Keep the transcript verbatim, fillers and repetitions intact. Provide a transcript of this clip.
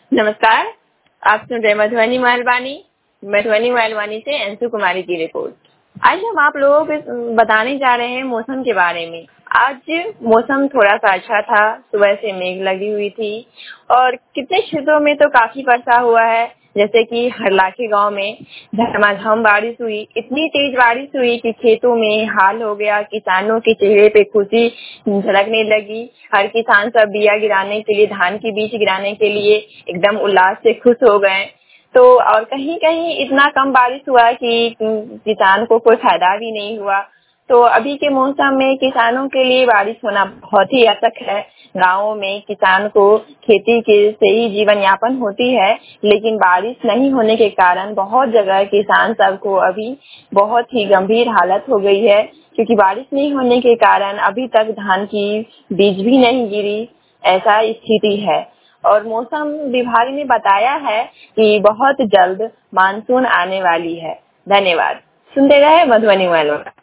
नमस्कार, आप सुन रहे मधुबनी महलवानी। मधुबनी महलवानी से अंशु कुमारी की रिपोर्ट। आज हम आप लोगों को बताने जा रहे हैं मौसम के बारे में। आज मौसम थोड़ा सा अच्छा था, सुबह से मेघ लगी हुई थी और कितने क्षेत्रों में तो काफी वर्षा हुआ है, जैसे कि हरलाखे गांव में झमाझम बारिश हुई। इतनी तेज बारिश हुई कि खेतों में हाल हो गया। किसानों के चेहरे पे खुशी झलकने लगी। हर किसान सब बिया गिराने के लिए, धान की बीज गिराने के लिए एकदम उल्लास से खुश हो गए। तो और कहीं कहीं इतना कम बारिश हुआ कि किसान को कोई फायदा भी नहीं हुआ। तो अभी के मौसम में किसानों के लिए बारिश होना बहुत ही आवश्यक है। गाँवों में किसान को खेती के से ही जीवन यापन होती है, लेकिन बारिश नहीं होने के कारण बहुत जगह किसान सबको अभी बहुत ही गंभीर हालत हो गई है, क्योंकि बारिश नहीं होने के कारण अभी तक धान की बीज भी नहीं गिरी। ऐसा स्थिति है और मौसम विभाग ने बताया है कि बहुत जल्द मानसून आने वाली है। धन्यवाद। सुनते रहे मधुबनी महलवानी।